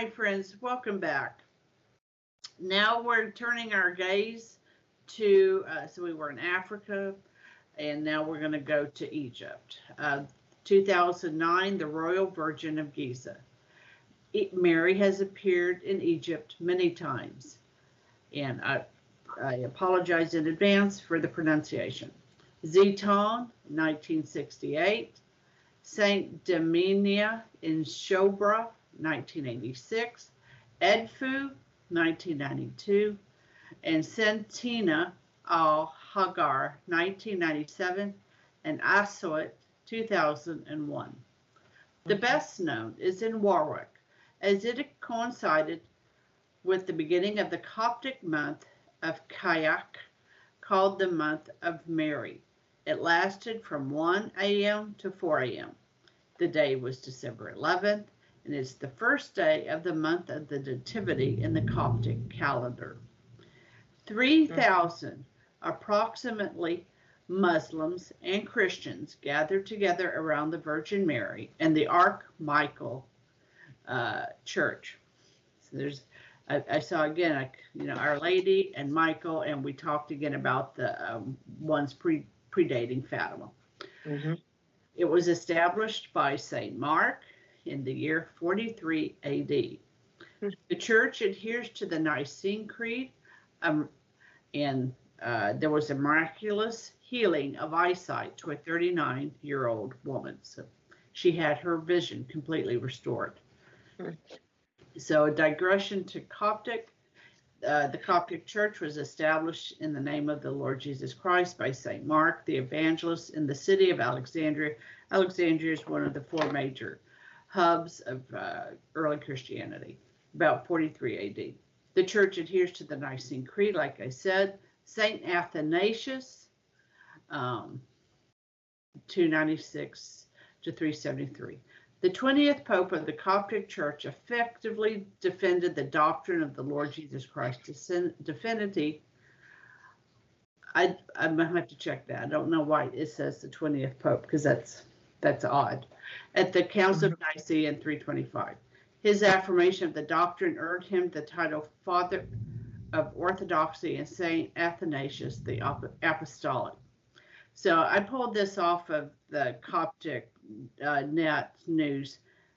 Hi, friends. Welcome back. Now we're turning our gaze to, so we were in Africa, and now we're going to go to Egypt. 2009, the Royal Virgin of Giza. Mary has appeared in Egypt many times, and I apologize in advance for the pronunciation. Zeton, 1968. Saint Daminia in Shobra, 1986. Edfu, 1992. And Sentina al-Hagar, 1997. And Aswat, 2001. The best known is in Warwick, as it coincided with the beginning of the Coptic month of Kayak, called the month of Mary. It lasted from 1 a.m. to 4 a.m. The day was December 11th, and it's the first day of the month of the Nativity in the Coptic calendar. 3,000 approximately Muslims and Christians gathered together around the Virgin Mary and the Archmichael Church. So I saw again, Our Lady and Michael, and we talked again about the ones predating Fatima. Mm-hmm. It was established by St. Mark in the year 43 AD. Mm-hmm. The church adheres to the Nicene Creed, and there was a miraculous healing of eyesight to a 39-year-old woman. So she had her vision completely restored. Mm-hmm. So a digression to Coptic. The Coptic Church was established in the name of the Lord Jesus Christ by St. Mark, the evangelist, in the city of Alexandria. Alexandria is one of the four major hubs of early Christianity, about 43 AD. The church adheres to the Nicene Creed, like I said. St. Athanasius, 296 to 373. The 20th Pope of the Coptic Church effectively defended the doctrine of the Lord Jesus Christ's divinity. I'm going to have to check that. I don't know why it says the 20th Pope, because that's odd. At the Council of Nicaea in 325. His affirmation of the doctrine earned him the title Father of Orthodoxy and St. Athanasius the Apostolic. So I pulled this off of the Coptic Net News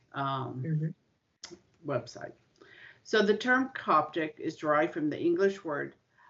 website. So the term Coptic is derived from the English word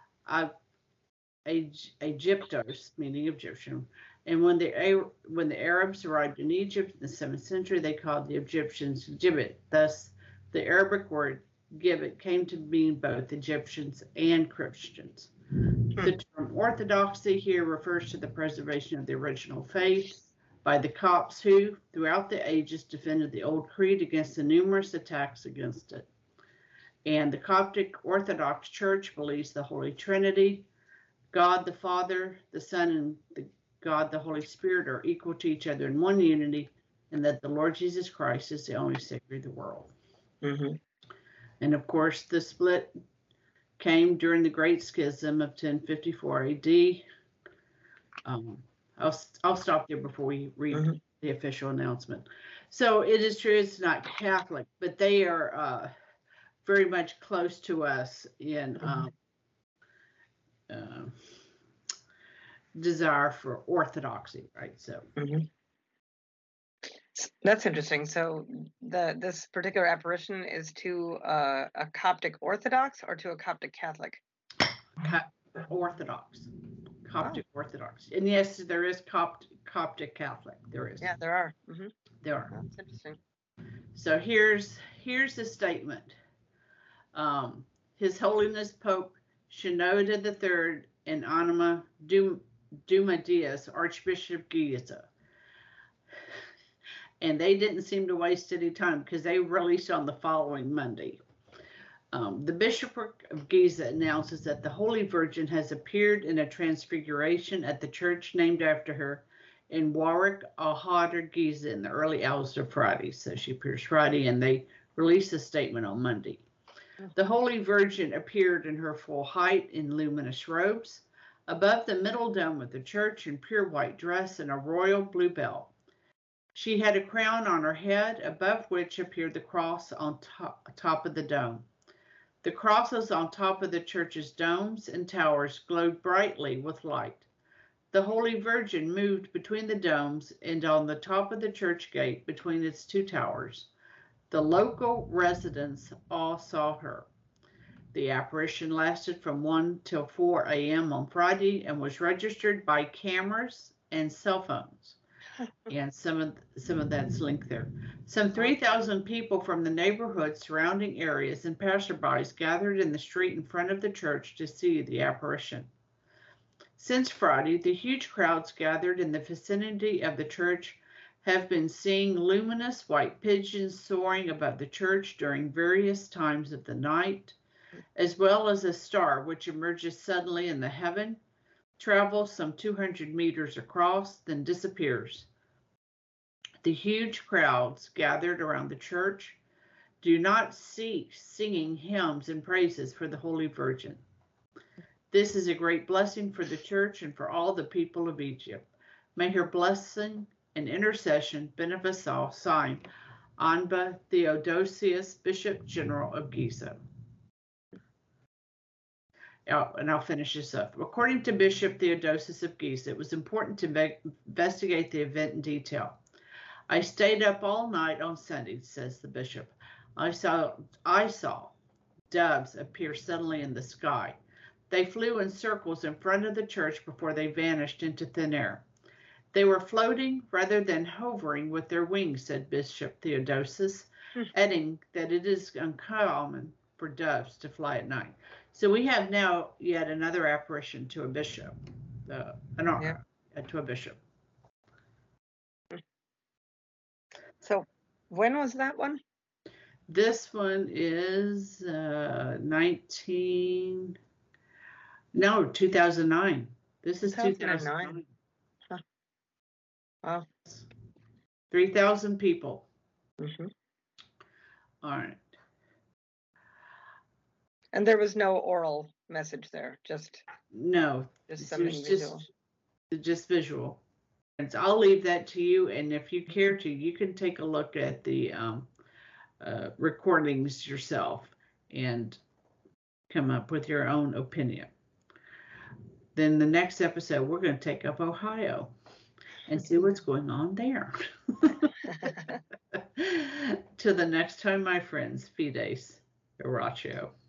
Egyptos, meaning Egyptian. And when the Arabs arrived in Egypt in the 7th century, they called the Egyptians Gibbet. Thus, the Arabic word Gibbet came to mean both Egyptians and Christians. The term orthodoxy here refers to the preservation of the original faith by the Copts who, throughout the ages, defended the old creed against the numerous attacks against it. And the Coptic Orthodox Church believes the Holy Trinity, God the Father, the Son, and God the Holy Spirit are equal to each other in one unity, and that the Lord Jesus Christ is the only Savior of the world. Mm-hmm. And of course, the split came during the Great Schism of 1054 AD. I'll stop there before we read the official announcement. So it is true it's not Catholic, but they are very much close to us in desire for orthodoxy, right? So. That's interesting. So this particular apparition is to a Coptic Orthodox or to a Coptic Catholic? Orthodox. Coptic Orthodox. And yes, there is Coptic Catholic. There is. Yeah, there are. Mm-hmm. There are. That's interesting. So here's the statement. His Holiness Pope Shenouda III and Anima Dumadias, Archbishop of Giza. And they didn't seem to waste any time because they released on the following Monday. The Bishopric of Giza announces that the Holy Virgin has appeared in a transfiguration at the church named after her in Warwick al-Hadr, Giza, in the early hours of Friday. So she appears Friday, and they released a statement on Monday. The Holy Virgin appeared in her full height in luminous robes, above the middle dome of the church in pure white dress and a royal blue bell. She had a crown on her head, above which appeared the cross on top of the dome. The crosses on top of the church's domes and towers glowed brightly with light. The Holy Virgin moved between the domes and on the top of the church gate between its two towers. The local residents all saw her. The apparition lasted from 1 till 4 a.m. on Friday and was registered by cameras and cell phones. And some of that's linked there. Some 3,000 people from the neighborhood, surrounding areas, and passerbys gathered in the street in front of the church to see the apparition. Since Friday, the huge crowds gathered in the vicinity of the church have been seeing luminous white pigeons soaring above the church during various times of the night, as well as a star which emerges suddenly in the heaven, travels some 200 meters across, then disappears. The huge crowds gathered around the church do not cease singing hymns and praises for the Holy Virgin. This is a great blessing for the church and for all the people of Egypt. May her blessing and intercession benefit us all. Signed, Anba Theodosius, Bishop General of Giza. And I'll finish this up. According to Bishop Theodosius of Giza, it was important to investigate the event in detail. I stayed up all night on Sunday, says the bishop. I saw doves appear suddenly in the sky. They flew in circles in front of the church before they vanished into thin air. They were floating rather than hovering with their wings, said Bishop Theodosius, adding that it is uncommon for doves to fly at night. So we have now yet another apparition to a bishop, to a bishop. So when was that one? This one is 2009. This is 2009. Huh. Wow. 3,000 people. Mm-hmm. All right. And there was no oral message there, just something visual. Just visual. And so I'll leave that to you, and if you care to, you can take a look at the recordings yourself and come up with your own opinion. Then the next episode, we're going to take up Ohio and see what's going on there. Till the next time, my friends, Fides Oratio.